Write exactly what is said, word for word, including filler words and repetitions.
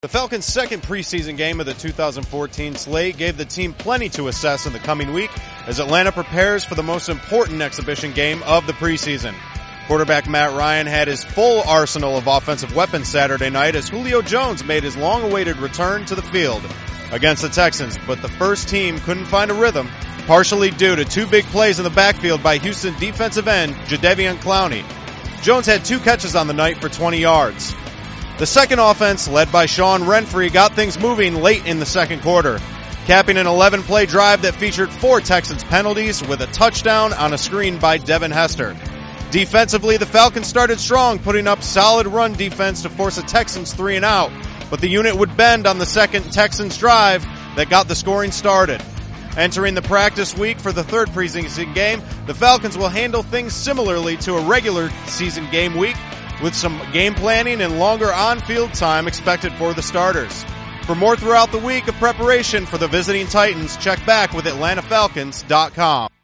The Falcons' second preseason game of the two thousand fourteen slate gave the team plenty to assess in the coming week as Atlanta prepares for the most important exhibition game of the preseason. Quarterback Matt Ryan had his full arsenal of offensive weapons Saturday night as Julio Jones made his long-awaited return to the field against the Texans, but the first team couldn't find a rhythm, partially due to two big plays in the backfield by Houston defensive end Jadeveon Clowney. Jones had two catches on the night for twenty yards. The second offense, led by Sean Renfree, got things moving late in the second quarter, capping an eleven-play drive that featured four Texans penalties with a touchdown on a screen by Devin Hester. Defensively, the Falcons started strong, putting up solid run defense to force a Texans three and out, but the unit would bend on the second Texans drive that got the scoring started. Entering the practice week for the third preseason game, the Falcons will handle things similarly to a regular season game week, with some game planning and longer on-field time expected for the starters. For more throughout the week of preparation for the visiting Titans, check back with Atlanta Falcons dot com.